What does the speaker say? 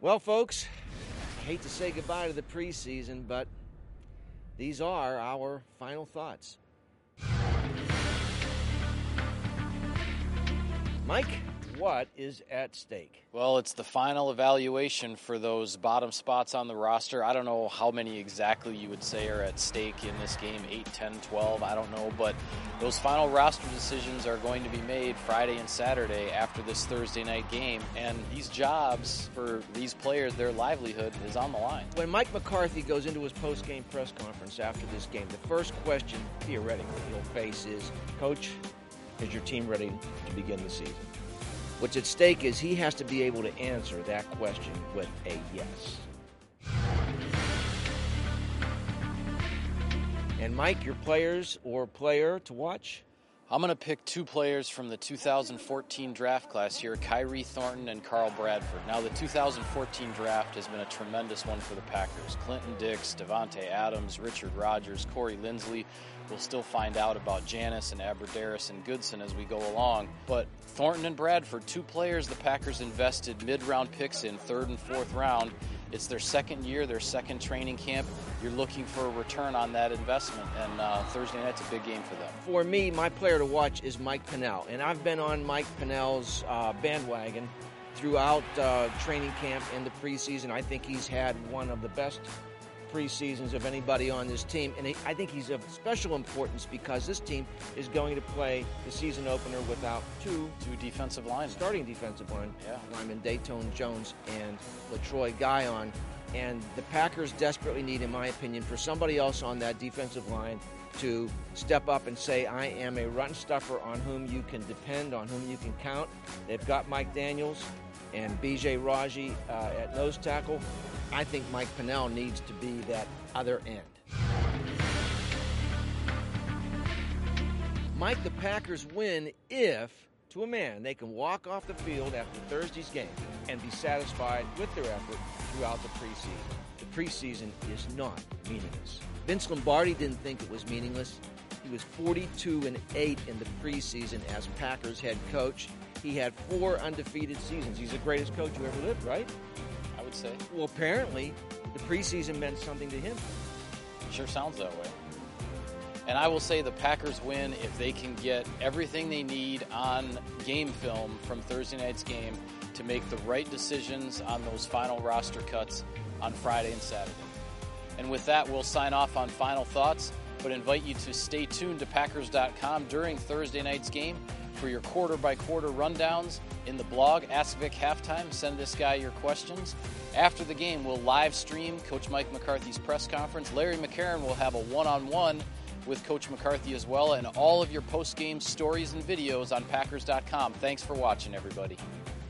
Well, folks, I hate to say goodbye to the preseason, but these are our final thoughts. Mike, what is at stake? Well, it's the final evaluation for those bottom spots on the roster. I don't know how many exactly you would say are at stake in this game, 8, 10, 12, I don't know. But those final roster decisions are going to be made Friday and Saturday after this Thursday night game. And these jobs for these players, their livelihood is on the line. When Mike McCarthy goes into his post-game press conference after this game, the first question, theoretically, he'll face is, Coach, is your team ready to begin the season? What's at stake is he has to be able to answer that question with a yes. And Mike, your players or player to watch? I'm going to pick two players from the 2014 draft class here, Kyrie Thornton and Carl Bradford. Now, the 2014 draft has been a tremendous one for the Packers. Clinton Dix, Devontae Adams, Richard Rodgers, Corey Linsley. We'll still find out about Janis and Aberdaris and Goodson as we go along. But Thornton and Bradford, two players the Packers invested mid-round picks in, third and fourth round. It's their second year, their second training camp. You're looking for a return on that investment, and Thursday night's a big game for them. For me, my player to watch is Mike Pennel, and I've been on Mike Pennell's bandwagon throughout training camp and the preseason. I think he's had one of the best preseasons of anybody on this team, and I think he's of special importance because this team is going to play the season opener without two defensive linemen. Starting defensive linemen, Dayton Jones and LaTroy Guion, and the Packers desperately need, in my opinion, for somebody else on that defensive line to step up and say, I am a run stuffer on whom you can depend, on whom you can count. They've got Mike Daniels and B.J. Raji at nose tackle. I think Mike Pennel needs to be that other end. Mike, the Packers win if, to a man, they can walk off the field after Thursday's game and be satisfied with their effort throughout the preseason. The preseason is not meaningless. Vince Lombardi didn't think it was meaningless. He was 42-8 in the preseason as Packers head coach. He had 4 undefeated seasons. He's the greatest coach who ever lived, right? I would say. Well, apparently, the preseason meant something to him. Sure sounds that way. And I will say the Packers win if they can get everything they need on game film from Thursday night's game to make the right decisions on those final roster cuts on Friday and Saturday. And with that, we'll sign off on final thoughts, but invite you to stay tuned to Packers.com during Thursday night's game for your quarter-by-quarter rundowns. In the blog, Ask Vic Halftime, send this guy your questions. After the game, we'll live stream Coach Mike McCarthy's press conference. Larry McCarron will have a one-on-one with Coach McCarthy as well, and all of your post-game stories and videos on Packers.com. Thanks for watching, everybody.